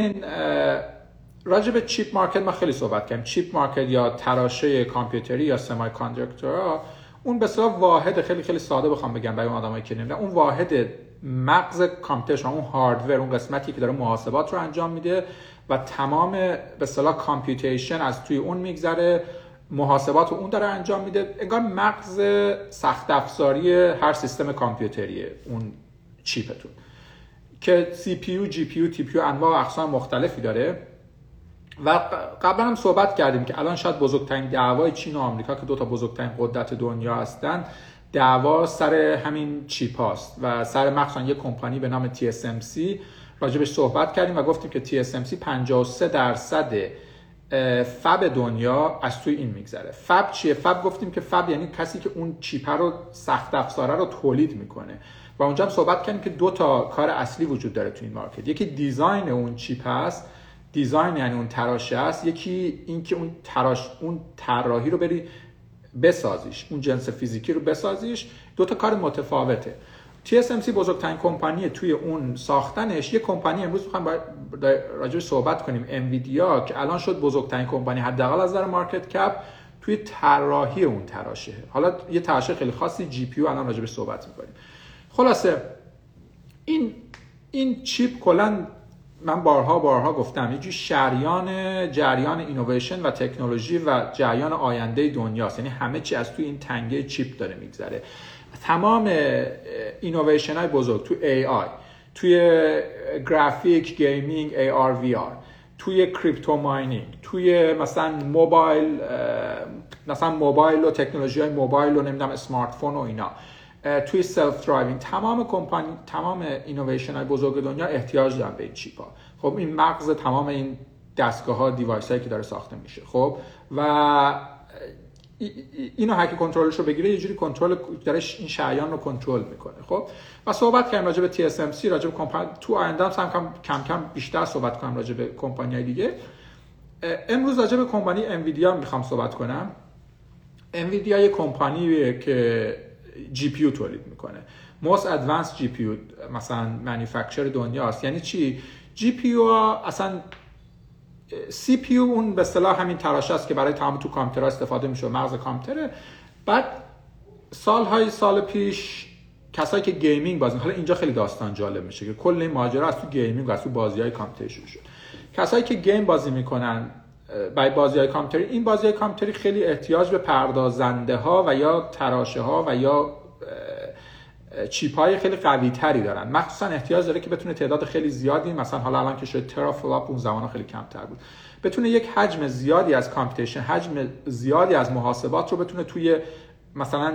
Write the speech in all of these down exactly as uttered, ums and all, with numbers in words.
این راجع به چیپ مارکت ما خیلی صحبت کردیم. چیپ مارکت یا تراشه کامپیوتری یا سمی کانداکتورها، اون به اصطلاح واحد خیلی خیلی ساده بخوام بگم برای اون آدمایی که نمیدونن، اون واحد مغز کامپیوتر، اون هاردور، اون قسمتی که داره محاسبات رو انجام میده و تمام به اصطلاح کامپیوتیشن از توی اون میگذره، محاسبات رو اون داره انجام میده. انگار مغز سخت افزاری هر سیستم کامپیوتریه اون چیپتون، که سی پی یو، جی پی یو، تی پی یو انواع و اقسام مختلفی داره. و قبلا هم صحبت کردیم که الان شاید بزرگترین دعوای چین و آمریکا که دو تا بزرگترین قدرت دنیا هستن، دعوا سر همین چیپ هاست و سر مخصوصا یک کمپانی به نام تی اس ام سی. راجبش صحبت کردیم و گفتیم که تی اس ام سی پنجاه و سه درصد فب دنیا از توی این میگذره. فب چیه؟ فب گفتیم که فب یعنی کسی که اون چیپ رو، سخت افزاره رو تولید میکنه. و اونجا هم صحبت کردیم که دو تا کار اصلی وجود داره توی این مارکت. یکی دیزاین اون چیپ هست، دیزاین یعنی اون تراشه است. یکی این که اون تراش اون طراحی رو بری بسازیش، اون جنس فیزیکی رو بسازیش. دو تا کار متفاوته. تی اس ام سی بزرگترین کمپانی توی اون ساختنش. یه کمپانی امروز می‌خوایم راجعش صحبت کنیم، انویدیا، که الان شد بزرگترین کمپانی حداقل از نظر مارکت کپ توی طراحی اون تراشه. حالا یه تراشه خیلی خاصی جی پی یو الان راجعش صحبت می‌کنیم. خلاصه این این چیپ کلاً من بارها بارها گفتم یه جور شریان جریان اینویشن و تکنولوژی و جریان آینده دنیاست. یعنی همه چی از توی این تنگه چیپ داره میگذره. تمام اینویشن های بزرگ توی ای آی، توی گرافیک، گیمینگ، ای آر وی آر، توی کریپتو ماینینگ، توی مثلا موبایل، مثلا موبایل و تکنولوژی های موبایل و نمیدونم اسمارت فون و اینا، توی سلف درایوینگ، تمام کمپانی، تمام اینویشن های بزرگ دنیا احتیاج دارن به این چیپ ها. خب این مغز تمام این دستگاه ها، دیوایس هایی که داره ساخته میشه. خب و اینو هر کی کنترلش رو بگیره یه جوری کنترل داره، این شریان رو کنترل میکنه. خب و صحبت کردیم راجع به تی اس ام سی، راجع به کمپانی. تو آینده هم کم کم کم بیشتر صحبت کنم راجع به کمپانی‌های دیگه. امروز راجع به کمپانی انویدیا میخوام صحبت کنم. انویدیا یه کمپانیه که جی پی یو تولید میکنه. most advanced جی پی یو مثلا مانیفکتچر دنیاست. یعنی چی؟ جی پی یو اصلا، سی پی یو اون به اصطلاح همین تراشه است که برای تمام تو کامپیوتر استفاده میشه، مغز کامپیوتره. بعد سالهای سال پیش کسایی که گیمینگ بازی، حالا اینجا خیلی داستان جالب میشه که کل این ماجرا از تو گیمینگ و از تو بازی‌های کامپیوتری شروع شد. کسایی که گیم بازی میکنن برای بازی‌های کامپیوتری، این بازی‌های کامپیوتری خیلی احتیاج به پردازنده ها و یا تراشه ها و یا چیپ های خیلی قوی تری دارن. مخصوصا احتیاج داره که بتونه تعداد خیلی زیادی، مثلا حالا الان که شده ترافلاپ، اون زمانا خیلی کمتر بود، بتونه یک حجم زیادی از کامپیوتیشن، حجم زیادی از محاسبات رو بتونه توی مثلا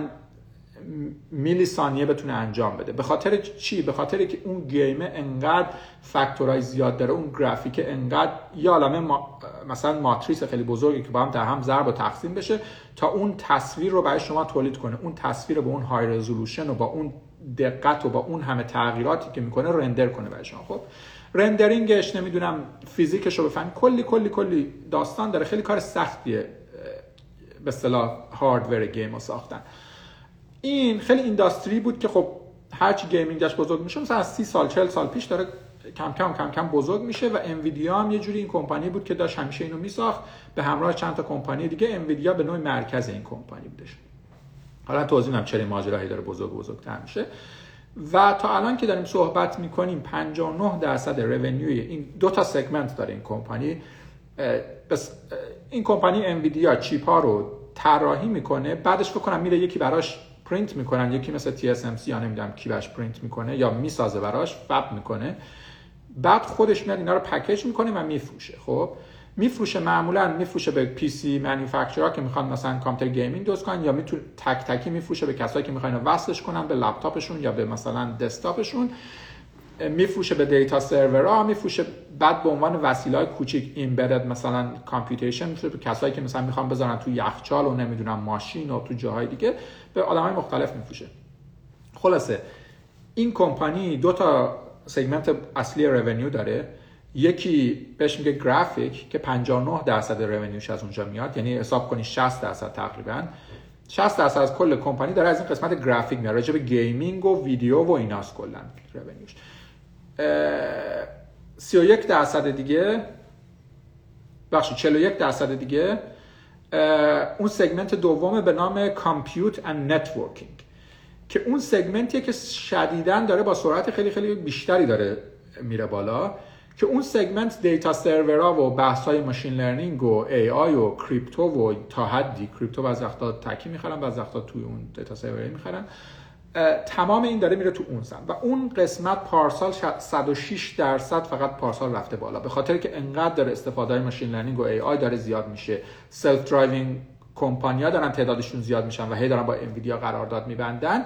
میلی ثانیه بتونه انجام بده. به خاطر چی؟ به خاطر که اون گیم انقدر فاکتورای زیاد داره، اون گرافیک انقدر یه عالمه ما... مثلا ماتریس خیلی بزرگی که با هم در هم ضرب و تقسیم بشه تا اون تصویر رو برای شما تولید کنه. اون تصویر رو با اون های رزولوشن و با اون دقت و با اون همه تغییراتی که میکنه رندر کنه برای شما. خب رندرینگش، نمیدونم فیزیکش رو بفهم، کلی کلی کلی داستان داره. خیلی کار سختیه به اصطلاح هاردور گیم رو ساختن. این خیلی اینداستری بود که خب هرچی گیمینگ داشت بزرگ میشه، مثلا از سی سال چهل سال پیش داره کم کم کم کم بزرگ میشه. و انویدیا هم یه جوری این کمپانی بود که داشت همیشه اینو میساخت به همراه چند تا کمپانی دیگه. انویدیا به نوع مرکز این کمپانی بودش. حالا توضیح میدم چرا این ماجراهایی داره بزرگ بزرگتر میشه. و تا الان که داریم صحبت میکنیم پنجاه و نه درصد رونیوی این دو تا سگمنت داره این کمپانی. بس این کمپانی انویدیا چیپ ها رو طراحی میکنه، بعدش فکر کنم میره یکی براش پرینت میکنن، یکی مثل تی اس ام سی یا نمیدونم کی براش پرینت میکنه یا میسازه براش، فب میکنه، بعد خودش میاد اینا رو پکیج میکنه و میفروشه. خب میفروشه، معمولا میفروشه به پی سی مانیفکتچرها که میخوان مثلا کامپیوتر گیمینگ درست کنن، یا میتونه تک تکی میفروشه به کسایی که میخوان وصلش کنن به لپتاپشون یا به مثلا دسکتاپشون، میفروشه به دیتا سرورها، میفروشه بعد به عنوان وسیله‌های کوچیک ایمبدد مثلا کامپیوتیشن میفروشه به کسایی که مثلا میخوان بذارن تو یخچال و نمیدونم ماشین و تو جاهای دیگه، به آدمای مختلف میفروشه. خلاصه این کمپانی دو تا سگمنت اصلی رونیو داره. یکی بهش میگه گرافیک که پنجاه و نه درصد رونیوش از اونجا میاد، یعنی حساب کنی شصت درصد تقریبا شصت درصد از کل کمپانی داره از این قسمت گرافیک میاد، راجع به گیمینگ و ویدیو و ایناست کلا رونیوش. سی و یک درصد دیگه بخشی چهل و یک درصد دیگه اون سگمنت دومه به نام کامپیوت اند نتورکینگ که اون سگمنتیه که شدیداً داره با سرعت خیلی خیلی بیشتری داره میره بالا، که اون سگمنت دیتا سرورها و بحث‌های ماشین لرنینگ و ای آی و کریپتو و تا حدی کریپتو بعضی وقتا تکی می‌خرن بعضی وقتا توی اون دیتا سروری می‌خرن، تمام این داره میره تو اون سم و اون قسمت پارسال صد و شش درصد فقط پارسال رفته بالا، به خاطر که انقدر داره استفاده ماشین لرنینگ و ای آی داره زیاد میشه، سلف درایوینگ کمپانی‌ها دارن تعدادشون زیاد میشن و هی دارن با انویدیا قرارداد میبندن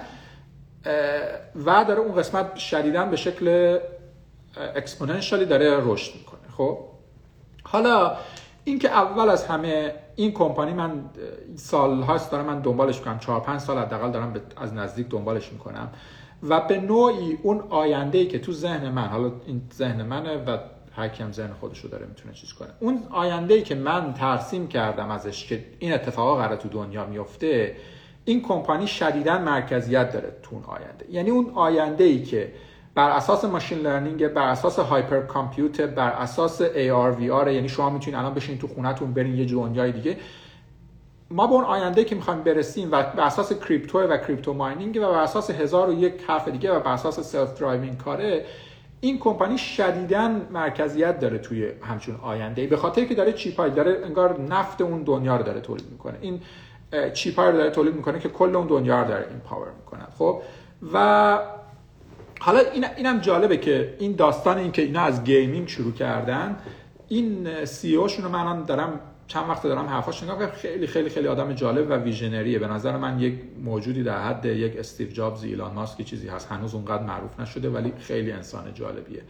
و داره اون قسمت شدیداً به شکل اکسپوننشیالی داره رشد میکنه. خب حالا این که اول از همه این کمپانی من سال هاست دارم من دنبالش میکنم، چهار پنج سال حداقل دارم از نزدیک دنبالش میکنم و به نوعی اون آینده‌ای که تو ذهن من، حالا این ذهن منه و هر کیم ذهن خودشو داره میتونه چیز کنه، اون آینده‌ای که من ترسیم کردم ازش که این اتفاقا قراره تو دنیا میفته، این کمپانی شدیداً مرکزیت داره تو اون آینده. یعنی اون آینده‌ای که بر اساس ماشین لرنینگ، بر اساس هایپر کامپیوت، بر اساس ای آر وی آر، یعنی شما میتونید الان بشینید تو خونه‌تون برین یه دنیای دیگه، ما به اون آینده که میخوایم برسیم و بر اساس کریپتو و کریپتو ماینینگ و بر اساس هزار و یک حرف دیگه و بر اساس سلف درایوینگ کاره، این کمپانی شدیداً مرکزیت داره توی همچون آینده، به خاطر که داره چیپای داره انگار نفت اون دنیا رو داره تولید میکنه، این چیپای رو داره تولید میکنه که کل اون دنیا رو داره ایمپاور میکنه. خب و حالا این اینم جالبه که این داستان این که اینا از گیمینگ شروع کردن، این سی او شون رو من دارم چند وقت دارم حرفاش نگاه میکنم، خیلی خیلی خیلی آدم جالب و ویژنریه. به نظر من یک موجودی در حد یک استیو جابز، ایلان ماسک چیزی هست، هنوز اونقدر معروف نشده ولی خیلی انسان جالبیه.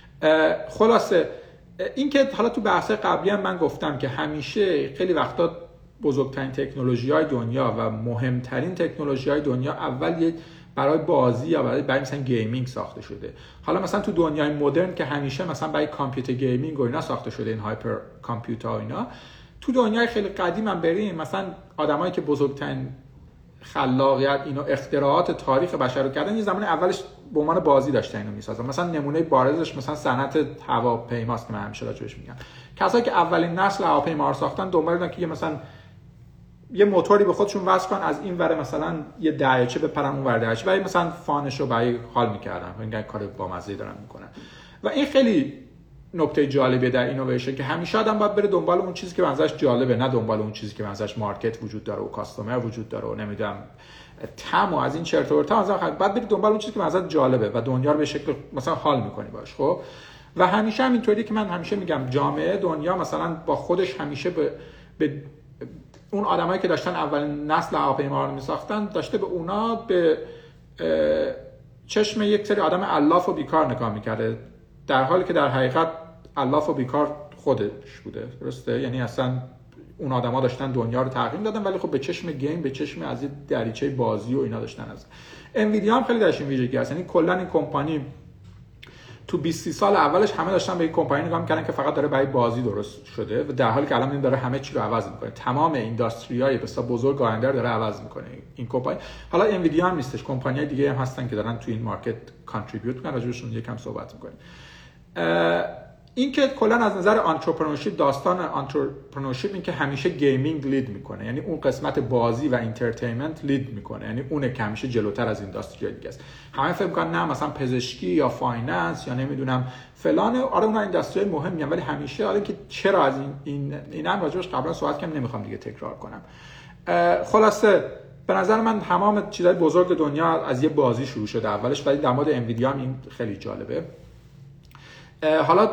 خلاصه این که حالا تو بحث قبلی هم من گفتم که همیشه خیلی وقتا بزرگترین تکنولوژی‌های دنیا و مهمترین تکنولوژی‌های دنیا اول یک برای بازی یا برای برای مثلا گیمینگ ساخته شده. حالا مثلا تو دنیای مدرن که همیشه مثلا برای کامپیوتر گیمینگ و اینا ساخته شده، این هایپر کامپیوتر و اینا، تو دنیای خیلی قدیم هم بریم مثلا آدمایی که بزرگترین خلاقیت اینو اختراعات تاریخ بشر رو کردن، یه زمان اولش به عنوان بازی داشتن اینو میسازن. مثلا نمونه بارزش مثلا صنعت هواپیماست که من همیشه راجعش میگم. کسایی که اولین نسل هواپیما رو ساختن دنبال اینن که مثلا یه موتوری به خودشون وصل کن، از این ور مثلا یه دریاچه بپرن اون ور دریاچه، برای مثلا فانش رو برای حال میکردن، این کار بامزه دارن میکنن. و این خیلی نکته جالبیه در اینویشن که همیشه آدم باید بره دنبال اون چیزی که منظرش جالبه، نه دنبال اون چیزی که منظرش مارکت وجود داره و کاستمر وجود داره و نمیدونم تم و از این چرت و پرتا. مثلا باید بری دنبال اون چیزی که منظرت جالبه و دنیا رو به شکل مثلا حال میکنی باش. خب و همیشه هم اینطوریه که من همیشه میگم جامعه دنیا مثلا با خودش همیشه به, به اون آدمایی که داشتن اولین نسل هواپیما رو میساختن داشته به اونا به چشم یک سری آدم علاف و بیکار نگاه میکرده، در حالی که در حقیقت علاف و بیکار خودش بوده. درسته؟ یعنی اصلا اون آدما داشتن دنیا رو تغییر دادن ولی خب به چشم گیم، به چشم از دریچه بازی و اینا داشتن. از انویدیا هم خیلی داشتین ویژگی هست، یعنی کلا این کمپانی تو بیست سال اولش همه داشتن به این کمپانی نگاه می‌کردن که فقط داره برای بازی درست شده و در حالی که الان این داره همه چی رو عوض می‌کنه، تمام اینداستریای بسیار بزرگ آینده رو داره عوض می‌کنه این کمپانی. حالا انویدیا هم نیستش، کمپانی‌های دیگه هم هستن که دارن تو این مارکت کانتریبیوت می‌کنن، راجعشون یکم صحبت می‌کنیم. این که کلا از نظر انترپرنورشیپ، داستان انترپرنورشیپ این که همیشه گیمینگ لید میکنه، یعنی اون قسمت بازی و اینترتینمنت لید میکنه، یعنی اونه که همیشه جلوتر از اینداستری دیگه است. همه فکر میکنن نه مثلا پزشکی یا فایننس یا نمیدونم فلان، آره اونها اینداستری مهمی ان، ولی همیشه حالا که چرا از این این اینم راجعش قبلا صحبت کردم، نمیخوام دیگه تکرار کنم. خلاصه به نظر من تمام چیزای بزرگ دنیا از یه بازی شروع شده اولش، ولی در مورد انویدیا هم این خیلی جالبه. حالا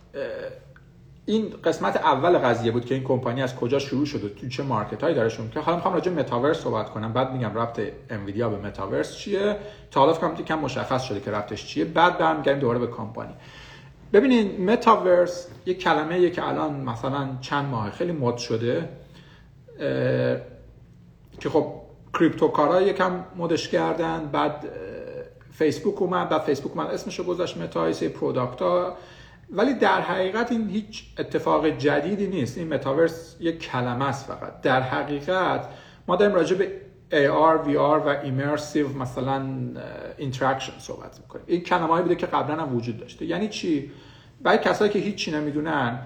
این قسمت اول قضیه بود که این کمپانی از کجا شروع شده، تو چه مارکت هایی داره شروع می‌کنه. حالا می‌خوام راجع به متاورس صحبت کنم، بعد میگم ربط انویدیا به متاورس چیه. تا حالا فکر کنم مشخص شده که ربطش چیه، بعد برمیگردیم دوباره به کمپانی. ببینید متاورس یک کلمه‌ایه که الان مثلا چند ماه خیلی مد شده که خب کریپتوکارا یکم مدش کردن، بعد فیسبوک اومد، بعد فیسبوک اومد اسمشو گذاشت متا، یه پروداکت‌ها، ولی در حقیقت این هیچ اتفاق جدیدی نیست. این متاورس یک کلمه است فقط. در حقیقت ما داریم راجع به ای آر، وی آر و ایمرسیو مثلا اینتراکشن صحبت می‌کنیم. این کلمه‌ای بوده که قبلا هم وجود داشته. یعنی چی؟ برای کسایی که هیچ چی نمیدونن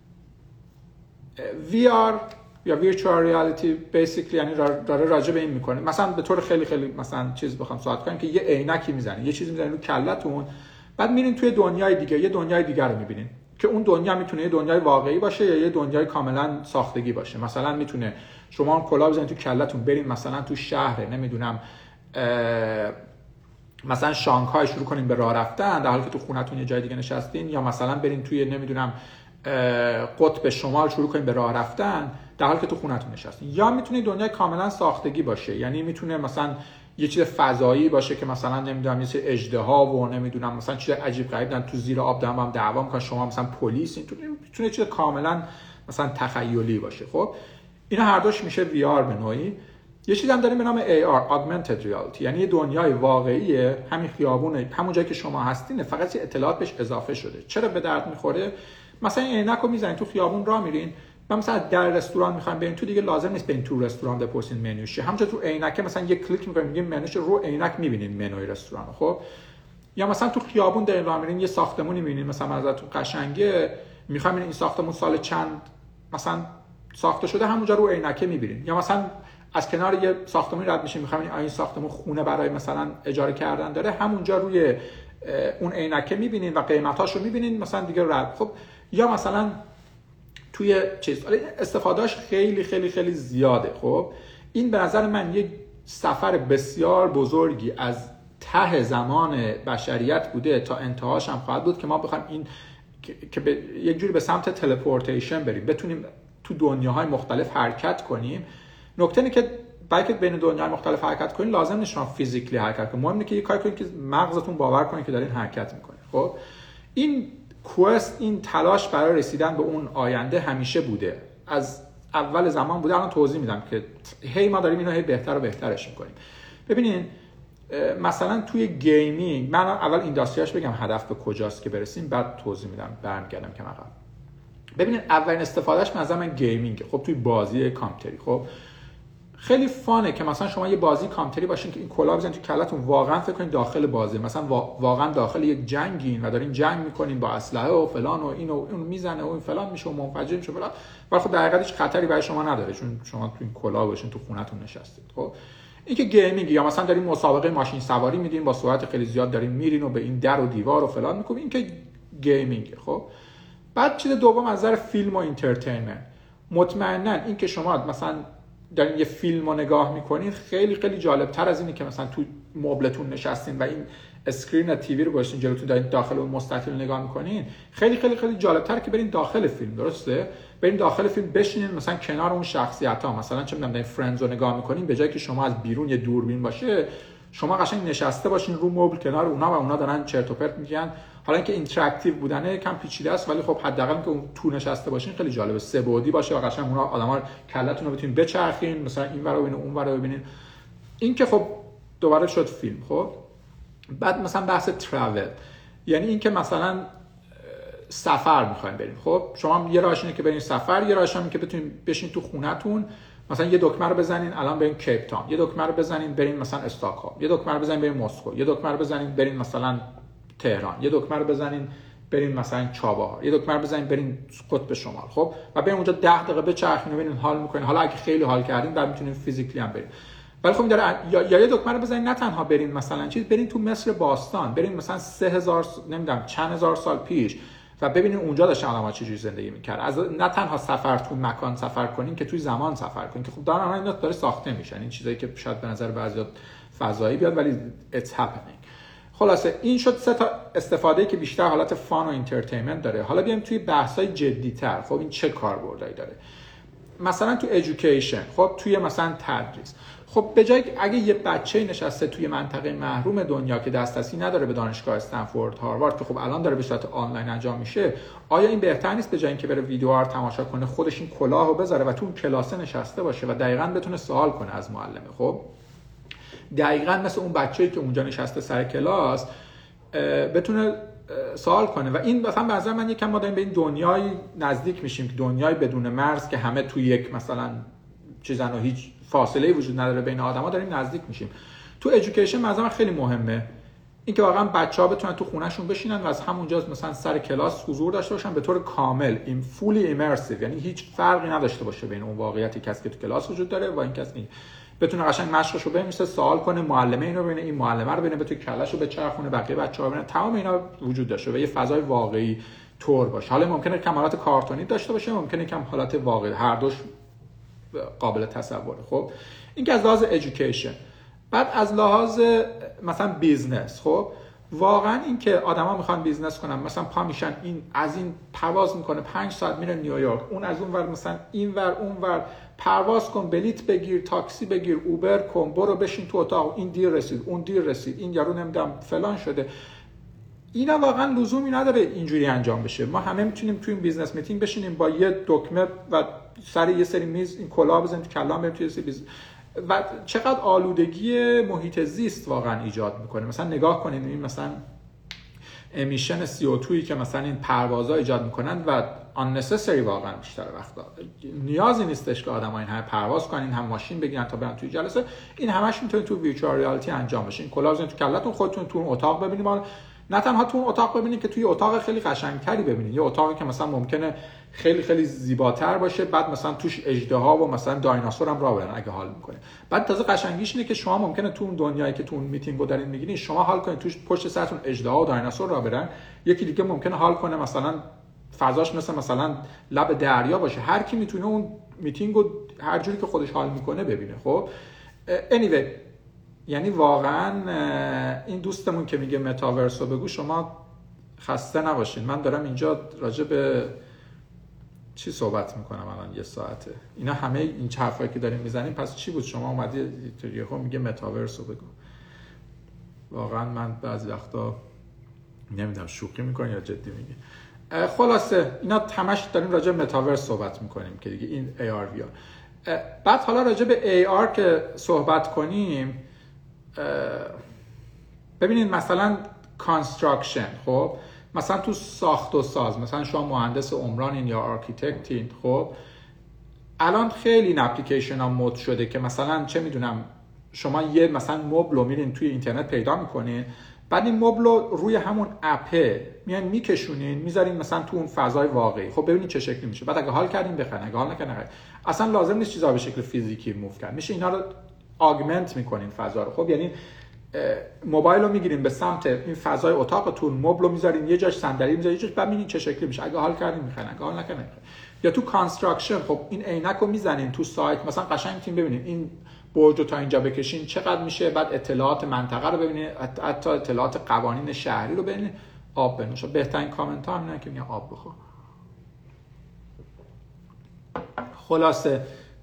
وی آر یا virtual reality basically یعنی داره راجع به این میکنه، مثلا به طور خیلی خیلی مثلا چیز بخوام صحبت کنم که یه عینکی میزنه، یه چیزی میزنه رو کلتون، بعد میرین توی دنیای دیگه، یه دنیای دیگه رو میبینین که اون دنیا میتونه یه دنیای واقعی باشه یا یه دنیای کاملا ساختگی باشه. مثلا میتونه شما اون کلاه بزنید تو کلتون برین مثلا تو شهر نمیدونم مثلا شانگهای شروع کنین به راه رفتن در حالی که تو خونتون یه جای دیگه نشستین، یا مثلا برین توی نمیدونم قطب شمال شروع کنین به راه رفتن در حالی که تو خونتون نشستین. یا میتونه دنیای کاملا ساختگی باشه، یعنی میتونه مثلا یه چیز فضایی باشه که مثلا نمیدونم یه سری اژدها و نمیدونم مثلا چیز عجیب غریب دارن تو زیر آب دارن با هم دعوا میکنن، شما مثلا پلیس، این میتونه چیز کاملا مثلا تخیلی باشه. خب اینا هر دوش میشه وی آر به نوعی. یه چیزی هم داریم به نام ای آر Augmented Reality، یعنی یه دنیای واقعیه، همین خیابونه، همون جایی که شما هستین، فقط اطلاعات بهش اضافه شده. چرا به درد میخوره؟ مثلا این عینکو میزنین تو خیابون راه میرین و مثلا در رستوران میخواین برین تو، دیگه لازم نیست برین تو رستوران بپرسین منوش، همونجا تو عینک مثلا یه کلیک میکنین میگین منوش، رو عینک میبینین منوی رستوران. خب یا مثلا تو خیابون دارین راه میرین یه ساختمونی میبینین مثلا ازتون قشنگه، میخواین این ساختمون سال چند مثلا ساخته شده، همونجا رو عینک میبینین. یا مثلا از کنار یه ساختمانی رد میشین میخواین این ساختمون خونه برای مثلا اجاره کردن داره، همونجا روی اون عینکه میبینین و قیمتاشو میبینین مثلا دیگه رد. خب یا مثلا توی چیز استفادهش خیلی خیلی خیلی زیاده. خب این به نظر من یک سفر بسیار بزرگی از ته زمان بشریت بوده تا انتهاش هم خواهد بود که ما بخوایم این که به یک جوری به سمت تلپورتیشن بریم، بتونیم تو دنیاهای مختلف حرکت کنیم. نکته اینه که برای که بین دنیاهای مختلف حرکت کنین لازم نیست شما فیزیکلی حرکت کنین، مهم اینه که یه کاری کنین که مغزتون باور کنه که دارین حرکت میکنین. خب این کوست، این تلاش برای رسیدن به اون آینده همیشه بوده، از اول زمان بوده. الان توضیح میدم که هی ما داریم اینو هی بهتر و بهترش میکنیم. ببینین مثلا توی گیمینگ، من اول اینداستریاش بگم هدف به کجاست که برسیم، بعد توضیح میدم برمیگردم که عقب. ببینین اولین استفادهش مثلا من گیمینگ، خب توی بازی کامپیوتری خب خیلی فانه که مثلا شما یه بازی کامپیوتری باشین که این کلاه بزنید تو کلتون، واقعا فکر کنید داخل بازی، مثلا واقعا داخل یک جنگین و دارین جنگ میکنین با اسلحه و فلان و اینو اون میزنه و این فلان میشه و منفجر میشه فلان، ولی خب در حقیقت هیچ خطری برای شما نداره چون شما تو این کلاه باشین تو خونتون نشستید. خب این که گیمینگ، یا مثلا دارین مسابقه ماشین سواری میدین با سرعت خیلی زیاد دارین میرین و به این در و دیوار و فلان میکنین، این که گیمینگ. خب بعد چیز دوم از نظر فیلم و اینترتینمنت، مطمئنا این که شما مثلا دارین یه فیلم رو نگاه میکنین خیلی خیلی جالب تر از اینه که مثلا تو مبلتون نشستین و این اسکرین تیوی رو گذاشتین جلوتون دارین داخل اون مستطیل نگاه میکنین. خیلی خیلی خیلی جالب تره که برین داخل فیلم، درسته؟ برین داخل فیلم بشینین مثلا کنار اون شخصیت ها، مثلا چه میدونم دارین فرندز رو نگاه میکنین، به جای که شما از بیرون یه دوربین باشه شما قشنگ نشسته باشین رو مبل کنار اونا و اونا دارن چرت و پرت میگن. حالا اینکه اینتراکتیو بودنه کم پیچیده است ولی خب حداقل که اون تو نشسته باشین خیلی جالبه، سه بعدی باشه و قشنگ اونا آدما کله‌تون رو بتونین بچرخین، مثلا این ور رو ببینین اون ور رو ببینین. این که خب دوباره شد فیلم. خب بعد مثلا بحث ترافل، یعنی این که مثلا سفر می‌خوایم بریم. خب شما یه راهش اینه که برین سفر، یه راهش اینه که بتونین بشین تو خونه‌تون، مثلا یه دکمه رو بزنین الان برین کیپ تاون، یه دکمه رو بزنین برین مثلا استکهلم، یه دکمه رو بزنین برین مسکو، یه دکمه رو بزنین برین مثلا تهران، یه دکمه رو بزنین برین مثلا چابهار، یه دکمه رو بزنین برین قطب شمال. خب و برین اونجا ده دقیقه بچرخین و ببینین حال میکنین. حالا اگه خیلی حال کردین بعد میتونین فیزیکلی هم برین. ولی خب داره یا, یا یه دکمه رو بزنین نه تنها برین مثلا چیز، برین تو مصر باستان، برین مثلا سه هزار نمیدونم چند هزار سال پیش و ببینین اونجا داشتن آدم‌ها چجوری زندگی می‌کردن. از نه تنها سفر تو مکان سفر کنین که توی زمان سفر کنین که خب دارن اینا داره ساخته میشن، این چیزایی که شاید به نظر بعضیا فضایی بیاد ولی it's happening. خلاصه این شد سه تا استفاده که بیشتر حالت فان و اینترتینمنت داره. حالا بیایم توی بحث‌های جدی‌تر. خب این چه کاربردی داره؟ مثلا تو ادویکیشن، خب توی مثلا تدریس، خب به جای اگه یه بچه نشسته توی منطقه محروم دنیا که دسترسی نداره به دانشگاه استنفورد، هاروارد که خب الان داره به صورت آنلاین انجام میشه، آیا این بهتر نیست به جای اینکه بره ویدیوها رو تماشا کنه خودش این کلاهو بذاره و تو اون کلاس نشسته باشه و دقیقاً بتونه سوال کنه از معلمه؟ خب دقیقاً مثل اون بچه‌ای که اونجا نشسته سر کلاس بتونه سوال کنه. و این مثلا به نظر من یکم ما داریم به این دنیای نزدیک میشیم که دنیای بدون مرز که همه توی یک مثلا چیزن و هیچ فاصله‌ای وجود نداره بین آدما، داریم نزدیک میشیم. تو ادویکیشن مثلا خیلی مهمه اینکه واقعا بچه‌ها بتونن تو خونه‌شون بشینن و از همونجا مثلا سر کلاس حضور داشته باشن به طور کامل، این فولی ایمرسیو، یعنی هیچ فرقی نداشته باشه بین اون واقعیتی کسی که تو کلاس وجود داره و این کسی بتونه قشنگ مشقشو بنویسه، سوال کنه، معلمه اینو ببینه، این معلمه رو ببینه، بتونه کلاشو بچرخونه، بقیه بچه‌ها ببینن، تمام اینا وجود داشته و یه فضای واقعی طور باشه. حالا ممکنه کمالات کارتونی داشته باشه، ممکنه کم حالت واقعی، هر دوش قابل تصوره. خب این که از لحاظ ادویکیشن. بعد از لحاظ مثلا بیزنس، خب واقعا این که آدما میخوان بیزنس کنن، مثلا پا میشن این از این پرواز میکنه پنج ساعت میره نیویورک، اون از اون ور مثلا این ور اون ور پرواز کن، بلیت بگیر، تاکسی بگیر، اوبر کن، برو بشین تو اتاق، این دیر رسید، اون دیر رسید، این یارو نمیدونم فلان شده. اینا واقعا لزومی نداره اینجوری انجام بشه. ما همه میتونیم تو این بیزنس میتینگ بشینیم با یه دکمه و سر یه سری میز این کلاه بزنیم تو کلام بریم توی بیزنس. و چقدر آلودگی محیط زیست واقعا ایجاد میکنه. مثلا نگاه کنید این مثلا امیشن سی او دو که مثلا این پروازها ایجاد میکنن و unnecessary واقعا بیشتر وقتا نیازی نیستش که آدم‌ها این همه پرواز کنن، این هم ماشین بگیرن تا برن توی جلسه. این همش میتونه تو ویرچوال ریالیتی انجام بشه. این کلاه بزنید تو کلهتون، خودتون تو اون اتاق ببینید، نه تنها تو اون اتاق ببینید که توی اتاق خیلی قشنگتری ببینید، یه اتاقی که مثلا ممکنه خیلی خیلی زیباتر باشه، بعد مثلا توش اژدها و مثلا دایناسور هم راه برن اگه حال میکنه. بعد تازه قشنگیش اینه که شما ممکنه تو اون دنیایی که تو اون میتینگو دارین میگیرین شما حال کنید توش پشت سرتون اژدها و دایناسور راه برن، یکی دیگه ممکنه حال کنه مثلا فضاش مثل مثلا لب دریا باشه. هر کی میتونه اون میتینگو هر جوری که خودش حال میکنه ببینه. خب anyway، یعنی واقعا این دوستمون که میگه متاورس رو بگو، شما خسته نباشین. من دارم اینجا راجع به چی صحبت میکنم الان یه ساعته، اینا همه این حرفایی که داریم میزنیم پس چی بود؟ شما اومدی یهو میگه متاورس رو بگو. واقعا من بعضی وقتا نمیدونم شوخی میکنی یا جدی میگی. خلاصه اینا همش داریم راجع به متاورس صحبت میکنیم که دیگه این ای آر وی آر. بعد حالا راجع به ای آر که صحبت کنیم، ببینید مثلا کانستراکشن، خب مثلا تو ساخت و ساز، مثلا شما مهندس عمرانین یا آرکیتکتین، خب الان خیلی این اپلیکیشن ها مد شده که مثلا چه میدونم شما یه مثلا مبل رو میرین توی اینترنت پیدا میکنین، بعد این مبل رو روی همون اپه میان میکشونین میذارین مثلا تو اون فضای واقعی. خب ببینید چه شکلی میشه. بعد اگه حال کردین بخرین، اگه حال نکردین نخرین. اصلا لازم نیست چیزا به شکل فیزیکی موو کنن، میشه اینا رو آگمنت میکنین فضا رو. خب یعنی موبایل رو میگیرین به سمت این فضای اتاقتون، مبل رو میذارین یه جاش، صندلی میذارین یه جاش، ببینین چه شکلی میشه. اگه حال کردین میخرین، اگه حال نکردین نخرین. یا تو کانستراکشن، خب این عینک رو میزنین تو سایت، مثلا قشنگ میتونین ببینین این برج رو تا اینجا بکشین چقدر میشه، بعد اطلاعات منطقه رو ببینین، حتی اطلاعات قوانین شهری رو ببینین. آب بنوشه. بهترین کامنت ها همینه که میگن آب بخور. خلاصه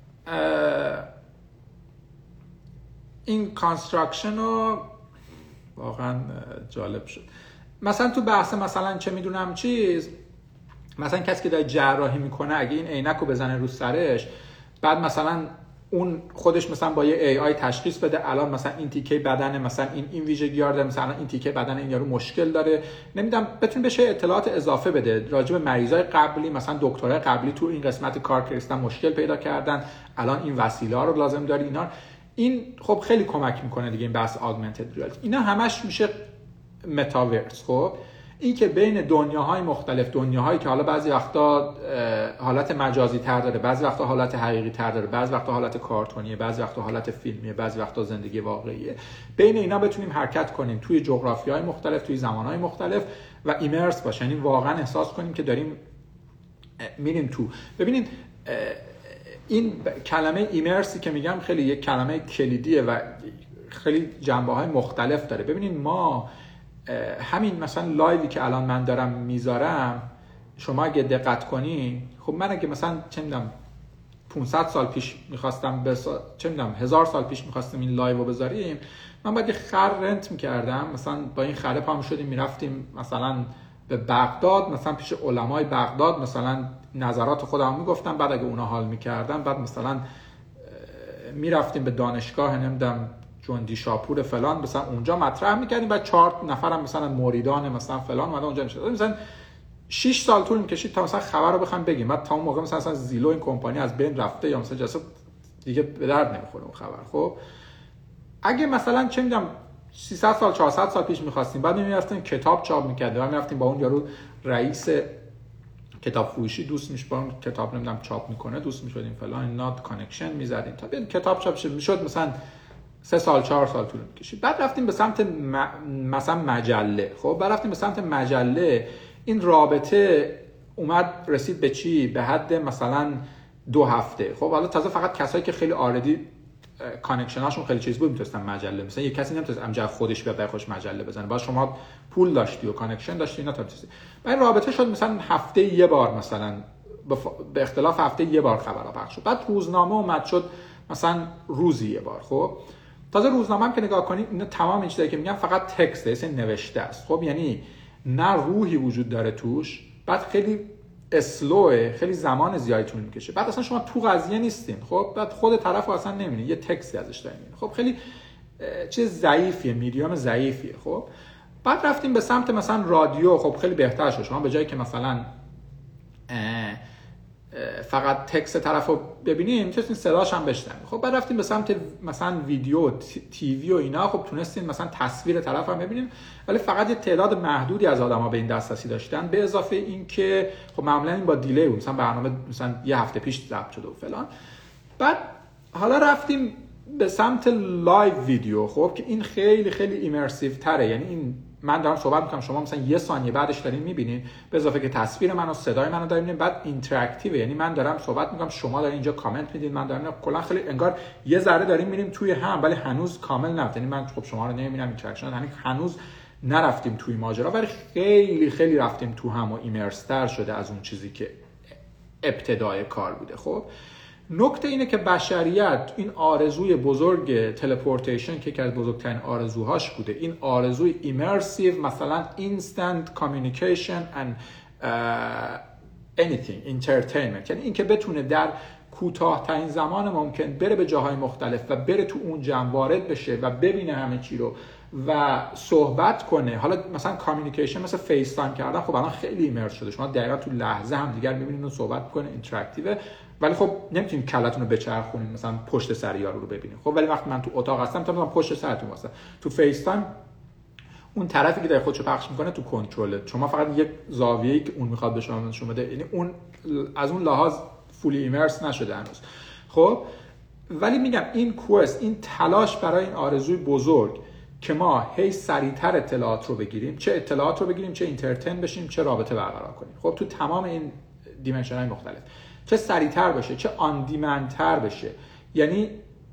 این کانستراکشن رو واقعا جالب شد. مثلا تو بحث مثلا چه میدونم چیز، مثلا کسی که داره جراحی میکنه اگه این عینک رو بزنه رو سرش، بعد مثلا اون خودش مثلا با یه ای آی تشخیص بده الان مثلا این تیکه بدن مثلا این این ویژگی داره، مثلا این تیکه بدن این یارو مشکل داره، نمیدونم بتون بشه اطلاعات اضافه بده راجع به مریضای قبلی، مثلا دکترای قبلی تو این قسمت کار کردن مشکل پیدا کردن، الان این وسیله ها رو لازم داری اینا. این خب خیلی کمک میکنه دیگه این بحث آگمنتد ریالیتی. اینا همش میشه متاورس. خب این که بین دنیاهای مختلف، دنیاهایی که حالا بعضی وقتا حالت مجازی تر داره، بعضی وقتا حالت حقیقی تر داره، بعضی وقتا حالت کارتونیه، بعضی وقتا حالت فیلمیه، بعضی وقتا زندگی واقعیه، بین اینا بتونیم حرکت کنیم توی جغرافیای مختلف، توی زمانهای مختلف و ایمرس باشه، یعنی واقعا احساس کنیم که داریم میریم تو. ببینید این کلمه ایمرسی که میگم خیلی یک کلمه کلیدیه و خیلی جنبه‌های مختلف داره. ببینید ما همین مثلا لایوی که الان من دارم میذارم، شما اگه دقت کنین، خب من اگه مثلا چه میدونم پانصد سال پیش میخواستم بس... چه میدونم هزار سال پیش میخواستم این لایو رو بذاریم، من باید یه خر رنت میکردم، مثلا با این خره پا میشدیم میرفتیم مثلا به بغداد، مثلا پیش علمای بغداد مثلا نظرات خودم میگفتم، بعد اگه اونا حال میکردن بعد مثلا میرفتیم به دانشگاه نمیدونم جندی شاپور فلان مثلا اونجا مطرح میکردیم، بعد چهار نفرم مثلا مریدان مثلا فلان اومدن اونجا نشستن، مثلا شش سال طول میکشید تا مثلا خبر رو بخوام بگیم، بعد تا اون موقع مثلا, مثلا زیلو این کمپانی از بین رفته یا مثلا جلسه دیگه به درد نمیخوره اون خبر. خب اگه مثلا چه میدونم سیصد سال چهارصد سال پیش می‌خواستیم، بعد می‌رفتیم کتاب چاپ می‌کردیم، بعد می‌رفتیم با اون یارو رئیس کتاب فروشی دوست می‌شد، با اون کتاب نمیدونم چاپ می‌کنه دوست می‌شدیم فلان، نات کانکشن می‌زدیم تا بیاد کتاب چاپ شه، میشد مثلا سه سال چهار سال طول می‌کشید. بعد رفتیم به سمت م... مثلا مجله. خب بعد رفتیم به سمت مجله، این رابطه اومد رسید به چی؟ به حد مثلا دو هفته. خب حالا تازه فقط کسایی که خیلی آردی کانکشن هاشون خیلی چیز بود میتونستن مجله، مثلا یه کسی نمیتونست امجا خودش بیاد خودش مجله بزنه، باز شما پول داشتی و کانکشن داشتی اینا تا چیزی. بعد رابطه شد مثلا هفته یه بار، مثلا به اختلاف هفته یه بار خبرها پخش شد. بعد روزنامه اومد شد مثلا روزی یه بار. خب تازه روزنامه هم که نگاه کنید اینا تمام این چیزایی که میگم فقط تکست است، نوشته است. خب یعنی نه روحی وجود داره توش، بعد خیلی اسلوه، خیلی زمان زیادی طول میکشه، بعد اصلا شما تو قضیه نیستین. خب بعد خود طرفو اصلا نمیبینید، یه تکستی ازش دارین. خب خیلی چیز ضعیفیه، میدیوم ضعیفیه. خب بعد رفتیم به سمت مثلا رادیو. خب خیلی بهتر شد، شما به جایی که مثلا فقط تکست طرفو ببینین میتونستین صداش هم بشنوید. خب بعد رفتیم به سمت مثلا ویدیو، تیوی و اینا. خب تونستین مثلا تصویر طرف هم ببینیم، ولی فقط یه تعداد محدودی از آدما به این دسترسی داشتن، به اضافه این که خب معمولا این با دیلی بود، مثلا برنامه مثلا یه هفته پیش ضبط شده و فلان. بعد حالا رفتیم به سمت لایو ویدیو. خب که این خیلی خیلی ایمرسیو تره، یعنی این من دارم صحبت میکنم شما مثلا یه ثانیه بعدش دارین میبینین، به اضافه که تصویر من و صدای منو دارین میبینین، بعد اینتراکتیو، یعنی من دارم صحبت میکنم شما دارین اینجا کامنت میدین، من دارم کلا خیلی انگار یه ذره داریم میریم توی هم، ولی هنوز کامل نه، یعنی من خب شما رو نمیبینم اینتراکشن، یعنی هنوز نرفتیم توی ماجرا، ولی خیلی خیلی رفتیم تو هم و ایمرستر شده از اون چیزی که ابتدای کار بوده. خب نکته اینه که بشریت این آرزوی بزرگ تلپورتیشن که یکی از بزرگترین آرزوهاش بوده، این آرزوی ایمرسیو، مثلا instant communication and uh, anything entertainment، یعنی این که بتونه در کوتاه‌ترین زمان ممکن بره به جاهای مختلف و بره تو اون جمع وارد بشه و ببینه همه چی رو و صحبت کنه. حالا مثلا کامیونیکیشن مثل فیس تایم کردن خب الان خیلی ایمرس شده، شما دقیقاً تو لحظه هم دیگر می‌بینید و صحبت می‌کنه، اینتراکتیو، ولی خب نمیتونید کلتون رو بچرخونید مثلا پشت سر یارو رو ببینید. خب ولی وقتی من تو اتاق هستم میتونم پشت سرتون واسه تو فیس تایم اون طرفی که داره خودشو پخش میکنه تو کنترل، شما فقط یک زاویه‌ای که اون میخواد به شما نشون بده، یعنی اون از اون لحاظ فولی ایمرس نشده هنوز. خب ولی میگم این کوست، این تلاش برای این آرزوی بزرگ که ما هی سریعتر اطلاعات رو بگیریم، چه اطلاعات رو بگیریم، چه اینترتین بشیم، چه رابطه برقرار کنیم. خب تو تمام این دیمنشن‌های مختلف، چه سریعتر بشه، چه آن دیمندتر بشه، یعنی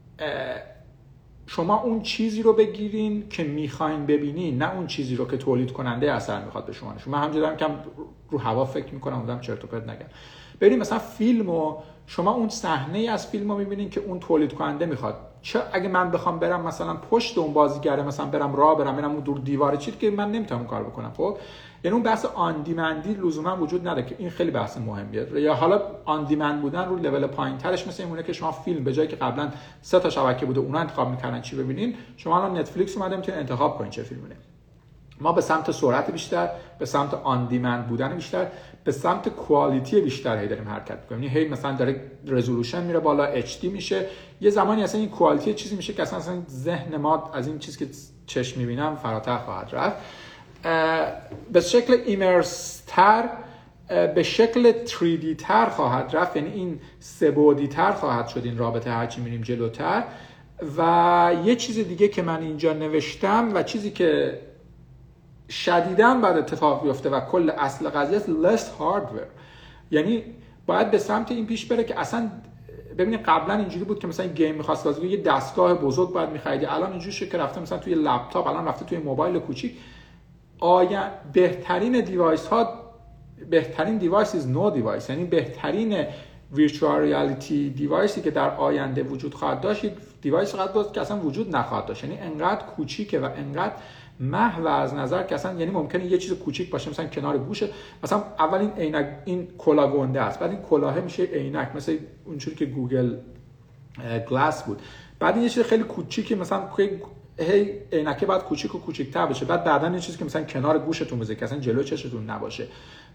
شما اون چیزی رو بگیرین که میخواین ببینین، نه اون چیزی رو که تولید کننده اثر میخواد به شما نشون. من همینجوری دارم کم رو هوا فکر میکنم، اونم چرت و پرت نگم. ببینید مثلا فیلمو، شما اون صحنه از فیلمو میبینین که اون تولید کننده میخواد. چه اگه من بخوام برم مثلا پشت اون بازیگره، مثلا برم راه برم برم اون دور دیواره چیزی که من نمیتونم کار بکنم. خب یعنی اون بحث آن دیمندی لزوما وجود نداره که این خیلی بحث مهمیه. یا حالا آن دیمند بودن رو لول پایینترش مثل اینه که شما فیلم به جایی که قبلا سه تا شبکه بوده اونا انتخاب میکردن چی ببینین، شما الان نتفلیکس اومده میتونید انتخاب کنین چه فیلمی. ما به سمت سرعت بیشتر، به سمت آن دیمند بودن بیشتر، به سمت کوالیتی بیشتر هی داریم حرکت می‌کنیم. یعنی هی مثلا داره رزولوشن میره بالا، اچ دی میشه، یه زمانی اصلا این کوالیتی چیزی میشه که اصلا, اصلا ذهن ما از این چیزی که چشم می‌بینم فراتر خواهد رفت. به شکل ایمرس تر، به شکل تری دی تر خواهد رفت، یعنی این سه بعدی تر خواهد شد این رابطه هرچی میریم جلوتر. و یه چیز دیگه که من اینجا نوشتم و چیزی که شدیداً بعد اتفاق بیفته و کل اصل قضیه است less hardware، یعنی باید به سمت این پیش بره که اصلا ببینید قبلا اینجوری بود که مثلا گیم می‌خواست بازی یه دستگاه بزرگ باید می‌خریدی، الان اینجوری شده که رفته مثلا توی لپتاپ، الان رفته توی موبایل کوچیک. آیا بهترین دیوایس ها، بهترین دیوایس is no device، یعنی بهترین virtual reality دیوایسی که در آینده وجود خواهد داشت یک دیوایس خواهد بود که اصلا وجود نخواهد داشت، یعنی انقدر کوچیکه و انقدر محو از نظر که اصلا یعنی ممکنه یه چیز کوچیک باشه مثلا کنار گوشه، مثلا اول این عینک، این کلاه گنده است، بعد این کلاه میشه عینک مثلا اونجوری که گوگل گلاس بود، بعد این یه چیز خیلی کوچیکی مثلا هی عینکه بعد کوچیک و کوچیک‌تر بشه، بعد بعداً یه چیزی که مثلا کنار گوشتون بذارید که اصلا جلو چشتون نباشه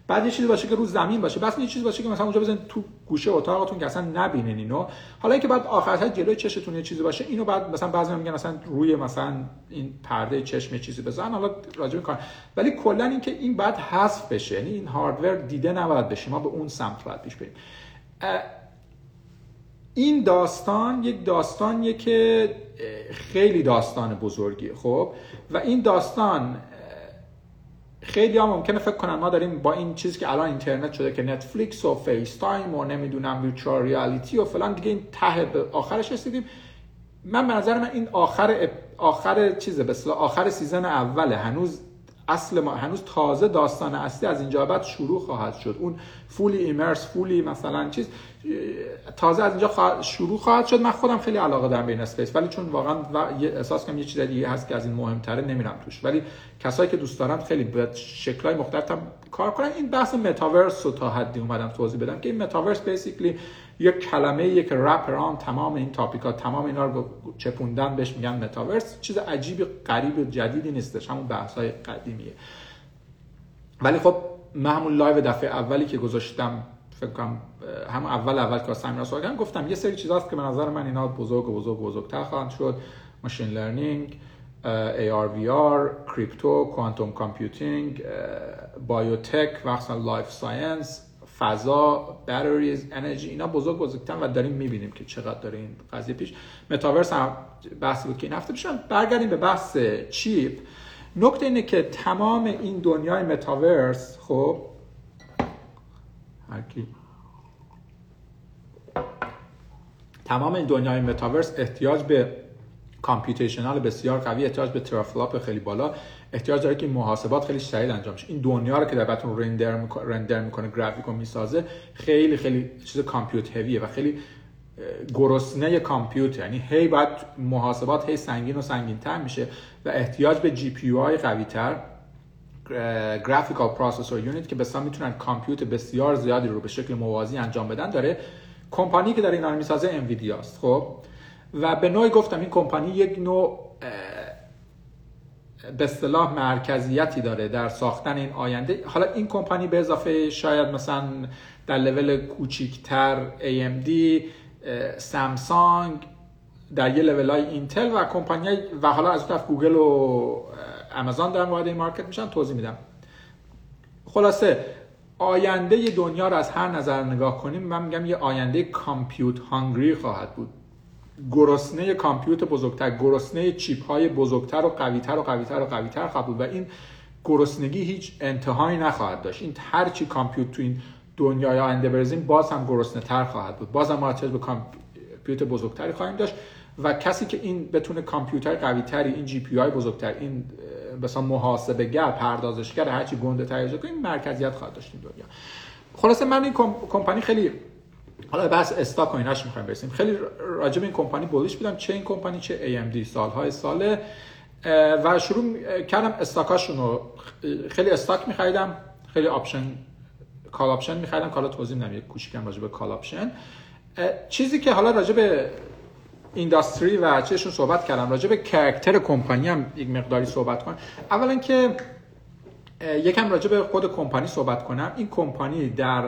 بعد یه چیزی باشه که رو زمین باشه، بس یه چیزی باشه که مثلا اونجا بزنید تو گوشه اتاقتون که اصلا نبینین اینو. حالا اینکه بعد آخرش جلوی چشتون یه چیزی باشه، اینو بعد مثلا بعضی میگن مثلا روی مثلا این پرده چشم چیزی بزن، حالا راجع به کار، ولی کلا اینکه این بعد حذف بشه، یعنی این هاردور دیده نباید بشه، ما به اون سمت باید پیش بریم. این داستان یک داستانیه که خیلی داستان بزرگیه. خب و این داستان خیلی ها ممکنه فکر کنن ما داریم با این چیزی که الان اینترنت شده که نتفلیکس و فیس تایم و نمیدونم ویرچوال ریالیتی و فلان دیگه، این ته به آخرش رسیدیم. من به نظر من این آخر آخر چیزه، به اصطلاح آخر سیزن اوله، هنوز اصل ما هنوز تازه داستان اصلی از اینجا بعد شروع خواهد شد. اون فولی ایمرس فولی مثلا چیز تازه از اینجا خواهد شروع خواهد شد. من خودم خیلی علاقه دارم به این اسپیس، ولی چون واقعا و... احساس کنم یه چیز دیگه هست که از این مهمتره نمیرم توش، ولی کسایی که دوست دارن خیلی به شکل‌های مختلف هم کار کنن. این بحث متاورس رو تا حدی اومدم توضیح بدم که این متاورس بیسیکلی یک کلمه یک رپ اراوند تمام این تاپیکا، تمام اینا رو چپوندن بهش میگن متاورس. چیز عجیب غریب و جدیدی نیستش، همون بحث‌های قدیمیه. ولی خب من همون لایو دفعه اولی که گذاشتم، فکر کنم همون اول اول که سامینا صحبت کردم، گفتم یه سری چیزاست که به نظر من اینا بزرگ و بزرگ و بزرگتر خواهند شد. ماشین لرنینگ، ای آر وی آر، کریپتو، کوانتوم کامپیوتینگ، بایوتک و اصلا لایف ساینس، فضا، باتریز، انرژی، اینا بزرگ بزرگتر و داریم میبینیم که چقدر داره این قضیه پیش. متاورس هم بحثی بود که این هفته پیشم. برگردیم به بحث چیپ. نکته اینه که تمام این دنیای متاورس، خب هر کی تمام این دنیای متاورس احتیاج به کامپیوتیشنال بسیار قوی، احتیاج به ترافلاپ خیلی بالا، احتیاج داره که محاسبات خیلی شدید انجام شه. این دنیا رو که در براتون رندر میکنه رندر میکنه گرافیکو میسازه، خیلی خیلی چیز کامپیوت هویه و خیلی گرسنه کامپیوتر، یعنی هی باید محاسبات هی سنگین و سنگین‌تر میشه و احتیاج به جی پی یو های قوی‌تر، گرافیکال پروسسور یونیت، که بسیار میتونن کامپیوت بسیار زیادی رو به شکل موازی انجام بدن. داره کمپانی که داره اینا رو میسازه انویدیا است. خب و به نوعی گفتم این کمپانی یک نوع به اصطلاح مرکزیتی داره در ساختن این آینده. حالا این کمپانی به اضافه شاید مثلا در لول کوچیکتر ای ام دی، سامسونگ، در یه لولای اینتل و کمپانی و حالا از طرف گوگل و آمازون دارن وارد این مارکت میشن. توضیح میدم. خلاصه آینده دنیا رو از هر نظر نگاه کنیم، من میگم یه آینده کامپیوت هانگری خواهد بود. گرسنه کامپیوت بزرگتر، گرسنه چیپ های بزرگتر و قویتر و قویتر و قویتر خواهد بود و این گرسنگی هیچ انتهایی نخواهد داشت. این هر چی کامپیوت تو این دنیای آینده برسیم باز هم گرسنه تر خواهد بود، باز هم ما احتیاج به کامپیوت بزرگتری خواهیم داشت و کسی که این بتونه کامپیوتر قویتری، این جی پی یو های بزرگتر، این مثلا محاسبه گر، پردازشگر هر چی گنده تر ایجاد کنه، این مرکزیت خواهد داشت این دنیا. خلاصه من این کمپانی خیلی، حالا بحث استاک و ایناش می‌خوایم برسیم، خیلی راجع به این کمپانی بولیش بودم، چه این کمپانی چه ای ام دی سالهای ساله، و شروع کردم استاکاشون رو، خیلی استاک می‌خریدم، خیلی آپشن کال آپشن می‌خریدم. حالا توضیح میدم یک کوچیکم راجع به کال آپشن. چیزی که حالا راجع به اینداستری و چهشون صحبت کردم، راجع به کاراکتر کمپانی هم یک مقداری صحبت کنم. اولا که یکم راجع به خود کمپانی صحبت کنم. این کمپانی در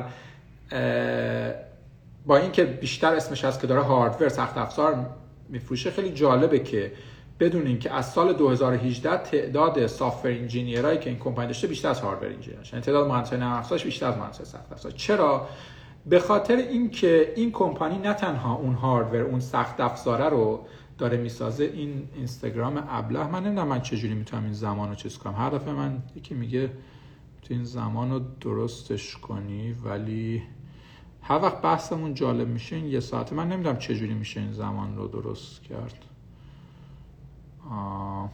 با اینکه بیشتر اسمش هست که داره هاردور، سخت افزار میفروشه، خیلی جالبه که بدونین که از سال دو هزار و هجده تعداد سافت‌ور انجینیرایی که این کمپانی داشته بیشتر از هاردور انجینیراش، یعنی تعداد مهندسای نرم افزارش بیشتر از مهندسای سخت افزار. چرا؟ به خاطر اینکه این کمپانی نه تنها اون هاردور، اون سخت افزاره رو داره میسازه. این اینستاگرام ابله، من نمیدونم من چجوری میتونم این زمان رو چیز کنم. هر دفعه من یکی میگه تو این زمان رو درستش کنی، ولی هر وقت بحثمون جالب میشه این یه ساعته، من نمیدونم چجوری میشه این زمان رو درست کرد. آه.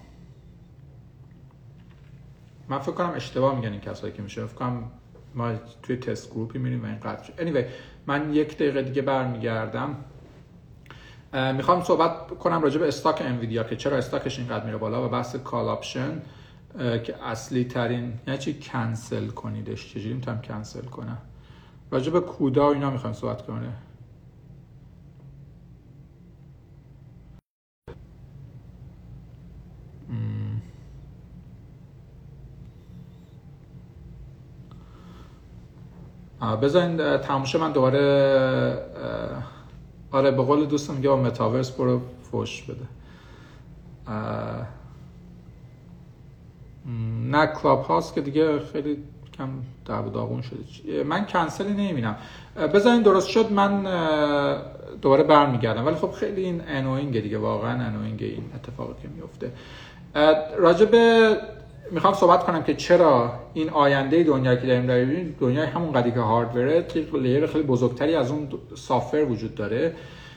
من فکر کنم اشتباه میگن این کسایی که میشه، فکر کنم ما توی تست گروپی میریم و این قطع شد. anyway من یک دقیقه دیگه برمیگردم. میخوام صحبت کنم راجع به استاک انویدیا که چرا استاکش اینقدر میره بالا و بحث کال آپشن که اصلی ترین، یعنی چی کنسل کنیدش، چجوری میتونم کنسل کنم. راجع به کودا و اینا میخوام صحبت کنم. بذارین تماشا من دوباره آره به قول دوستم میگه با متاورس برو فوش بده. نه کلاب هاست که دیگه خیلی کم دعوا داغون شده. من کنسلی نمیبینم. بذارین درست شد من دوباره برمیگردم. ولی خب خیلی این انوینگه دیگه، واقعا انوینگه این اتفاقی که میفته. راجب میخوام صحبت کنم که چرا این آینده دنیا که داریم داریم دنیای همون قدی که هاردوره لیر خیلی بزرگتری از اون سافتور وجود داره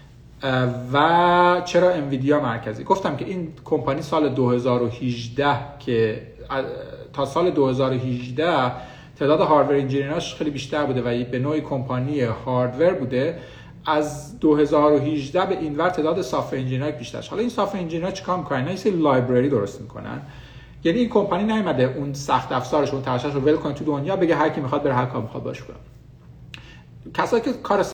و چرا انویدیا مرکزی. گفتم که این کمپانی سال دو هزار و هجده که تا سال دو هزار و هجده تعداد هاردور انجینیراش خیلی بیشتر بوده و به نوعی کمپانی هاردور بوده، از دو هزار و هجده به اینور تعداد سافتور انجینیرها بیشتر شد. حالا این سافتور انجینیرها چیکار میکنن؟ یه سری لایبرری درست میکنن. یعنی این کمپانی نیومده اون سخت افزارش اون ترشش رو ول کنه تو دنیا بگه هر کی میخواد بره هر کار میخواد باش کنه. کسایی که کار